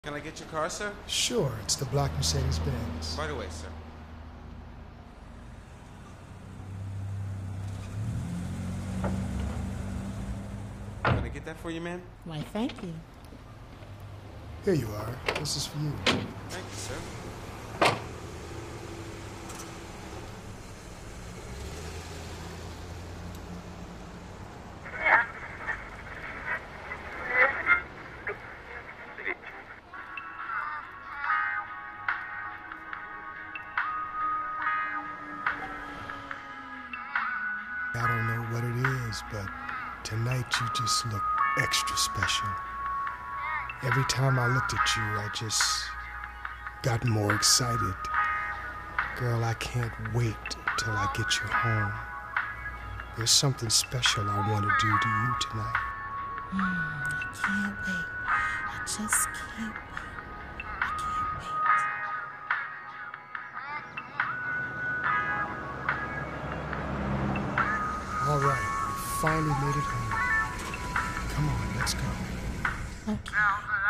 Can I get your car, sir? Sure, it's the black Mercedes-Benz. Right away, sir. Can I get that for you, ma'am? Why, thank you. Here you are. This is for you. Thank you, sir. I don't know what it is, but tonight you just look extra special. Every time I looked at you, I just got more excited. Girl, I can't wait till I get you home. There's something special I want to do to you tonight. I can't wait. I just can't wait. I can't wait. All right, we finally made it home. Come on, let's go. Okay.